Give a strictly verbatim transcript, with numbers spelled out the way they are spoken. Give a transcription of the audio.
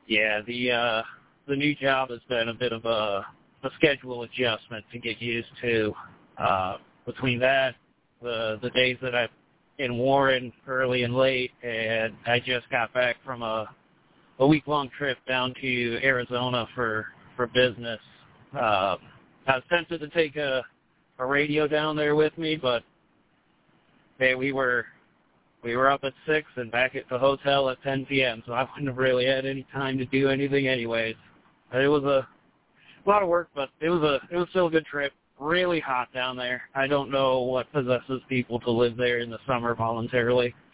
Yeah, the uh, the new job has been a bit of a, a schedule adjustment to get used to. Uh, between that, the the days that I'm in Warren early and late, and I just got back from a a week-long trip down to Arizona for for business. Uh, I was tempted to take a a radio down there with me, but hey, we were we were up at six and back at the hotel at ten p.m., so I wouldn't have really had any time to do anything anyways. It was a lot of work, but it was a it was still a good trip. Really hot down there. I don't know what possesses people to live there in the summer voluntarily.